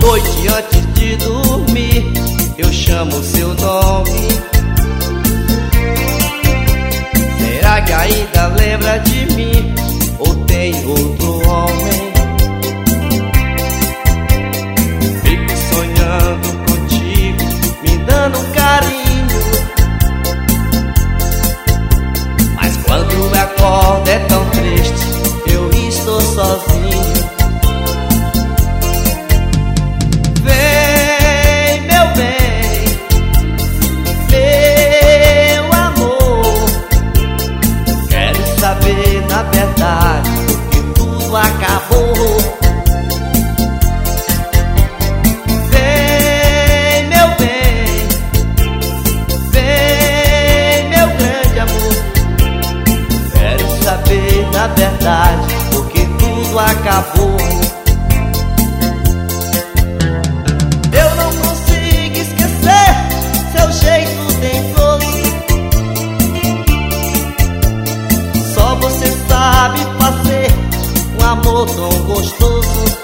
noite antes de dormir, eu chamo seu nome. Será que ainda lembra de mim? Ou tem outro homem? Fico sonhando contigo, me dando carinho, mas quando eu acordo é tão triste, eu estou sozinho. Vem, meu bem, meu amor, quero saber na verdade que tudo acabou. Vem, meu bem, vem, meu grande amor, quero saber na verdade porque tudo acabou. Eu não consigo esquecer seu jeito dengoso, só você sabe fazer um amor tão gostoso.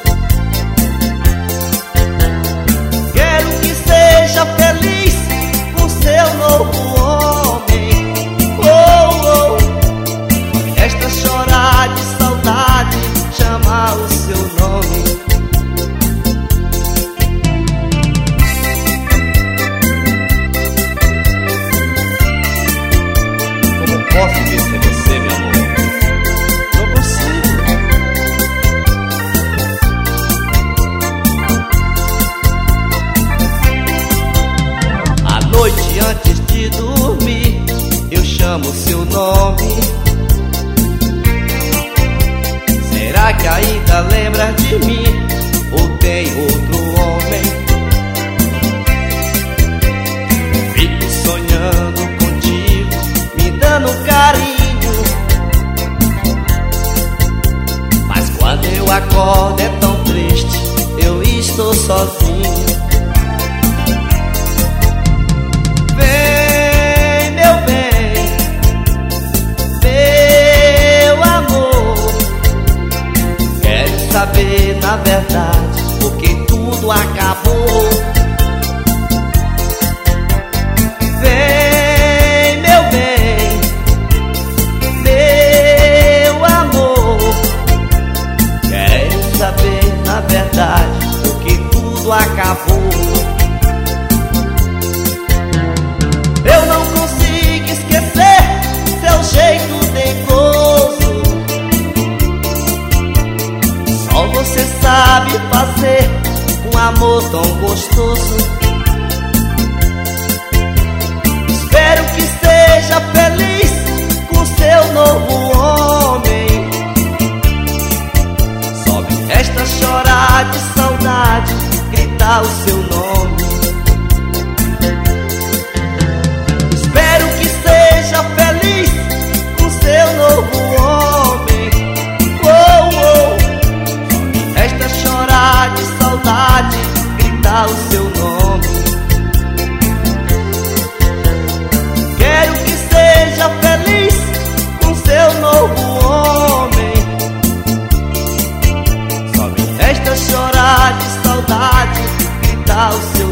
Quero que seja feliz com seu novo homem. Oh, oh. Esta chorar de saudade, chamar o seu nome. Como posso esquecer você, meu amor? Não consigo. À noite antes de dormir, eu chamo seu nome. Será que ainda lembra de mim? Ou tem outro homem? Fico sonhando contigo, me dando carinho, mas quando eu acordo é tão triste, eu estou sozinho. Vem, meu bem, meu amor, quero saber na verdade porque tudo acabou. Vem, meu bem, meu amor, quero saber na verdade porque tudo acabou. Eu não consigo esquecer seu jeito dengoso, só você sabe fazer um amor tão gostoso. Espero que seja feliz com seu novo homem. Só me resta chorar de saudade, gritar o seu nome. Espero que seja feliz com seu novo homem. Oh, oh. Só me resta chorar de saudade, gritar o seu nome. Quero que seja feliz com seu novo homem. Só me resta chorar de saudade, gritar o seu